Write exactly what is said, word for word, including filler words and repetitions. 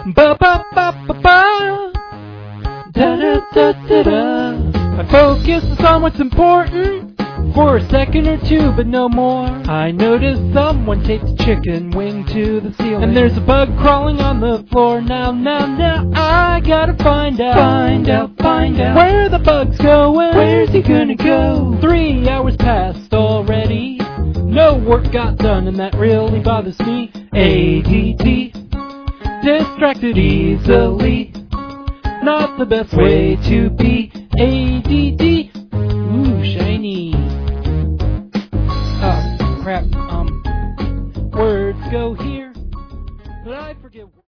Ba ba ba ba ba. Da da da da da. I focus on what's important for a second or two, but no more. I noticed someone taped a chicken wing to the ceiling, and there's a bug crawling on the floor. Now, now, now, I gotta find out, find out, find out where the bug's going. Where's he gonna go? Three hours passed already. No work got done, and that really bothers me. A D D, distracted easily. Not the best way to be. A D D, ooh, shiny.